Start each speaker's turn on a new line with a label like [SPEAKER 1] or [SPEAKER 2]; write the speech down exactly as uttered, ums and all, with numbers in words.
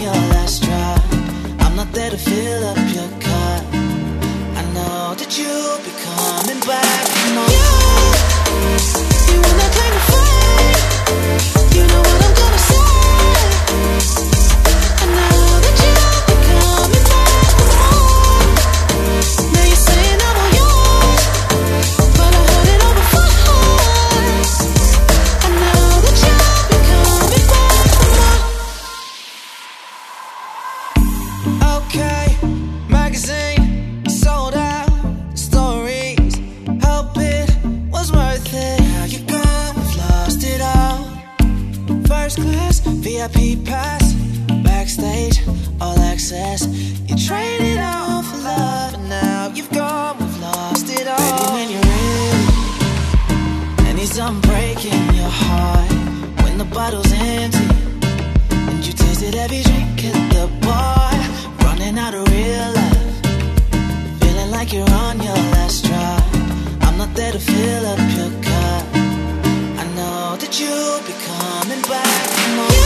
[SPEAKER 1] your last drop. I'm not there to fill up your cup. I know that you'll be coming back. No, you, you wanna claim to fight. You know what I'm gonna say. I know that you'll be coming back for more. Now you're saying I'm all yours, but I heard it all before. I know that you'll be coming back for more. Okay, magazine sold out, stories, hope it was worth it. Now you're gone, we've lost it all. First class, V I P pass, backstage, all access. You traded all for love, but now you've gone, we've lost it all. Baby, when you're ready, and he's done breaking your heart. When the bottle's empty, and you tasted every drink at the bar. Running out of real love, feeling like you're on your last drop. I'm not there to fill up your cup. I know that you'll be coming back. No.